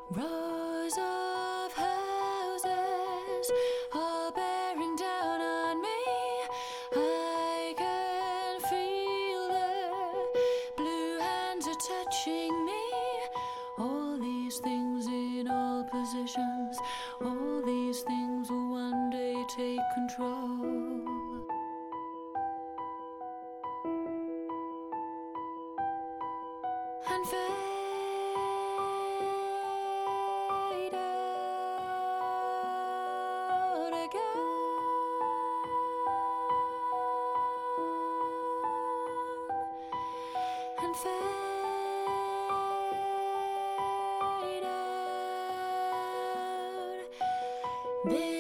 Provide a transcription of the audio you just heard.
Rows of houses are bearing down on me. I can feel the blue hands are touching me. All these things in all positions, all these things will one day take control. And fade out again, and fade out.